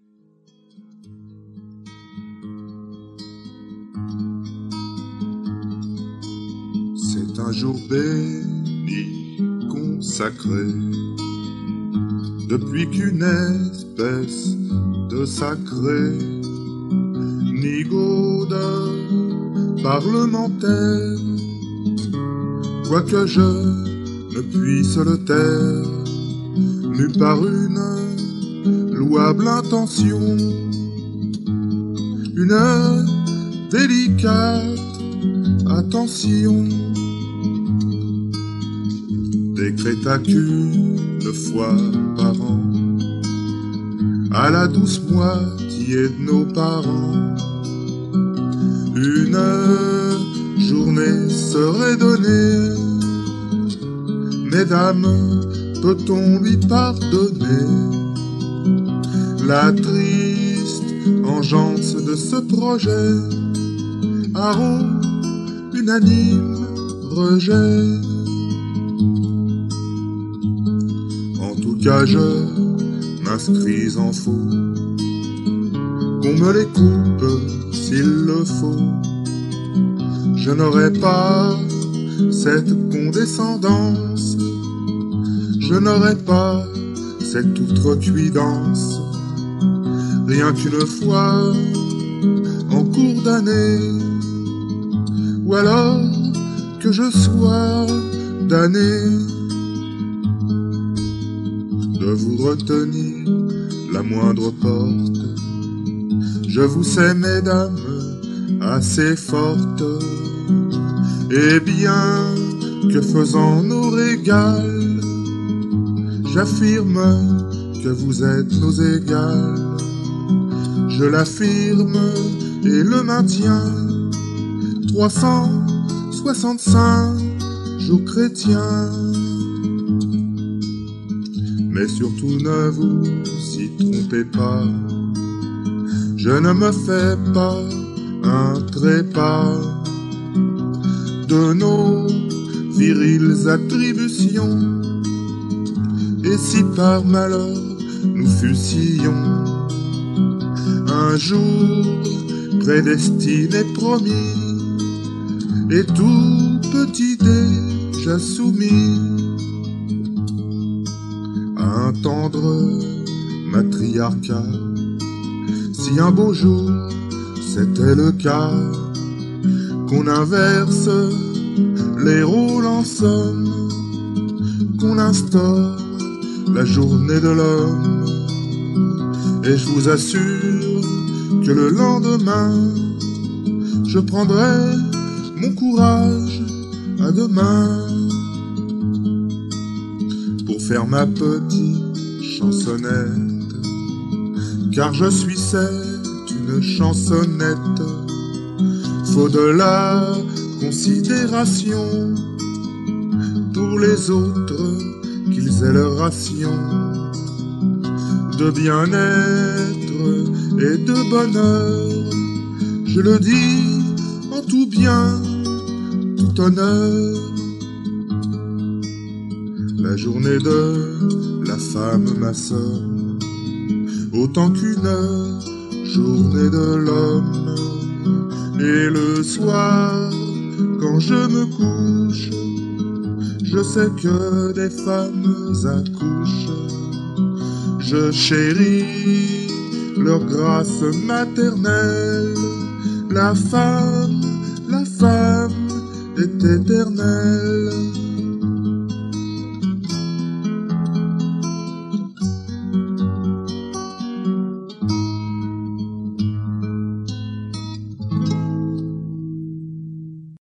C'est un jour béni, consacré, depuis qu'une espèce de sacré nigaude parlementaire, quoique je ne puisse le taire, mû par une louable intention, une délicate attention, décréta qu'une fois par an, à la douce moitié de nos parents, une journée serait donnée. Mesdames, peut-on lui pardonner la triste engeance de ce projet, arôme unanime rejet? En tout cas, je m'inscris en faux, qu'on me les coupe s'il le faut. Je n'aurai pas cette condescendance, je n'aurai pas cette outrecuidance, rien qu'une fois en cours d'année, ou alors que je sois damné de vous retenir la moindre porte. Je vous sais, mesdames, assez fortes, et bien que faisant nos régales, j'affirme que vous êtes nos égales. Je l'affirme et le maintiens, 365 jours chrétiens. Mais surtout ne vous y trompez pas, je ne me fais pas un trépas de nos viriles attributions. Et si par malheur nous fussions un jour prédestiné promis, et tout petit déjà soumis à un tendre matriarcat, si un beau jour c'était le cas, qu'on inverse les rôles en somme, qu'on instaure la journée de l'homme, et je vous assure que le lendemain, je prendrai mon courage à deux mains pour faire ma petite chansonnette, car je suis une chansonnette. Faut de la considération pour les autres, qu'ils aient leur ration de bien-être et de bonheur. Je le dis en tout bien, tout honneur. La journée de la femme, ma sœur, autant qu'une journée de l'homme. Et le soir, quand je me couche, je sais que des femmes accouchent. Je chéris leur grâce maternelle. La femme est éternelle.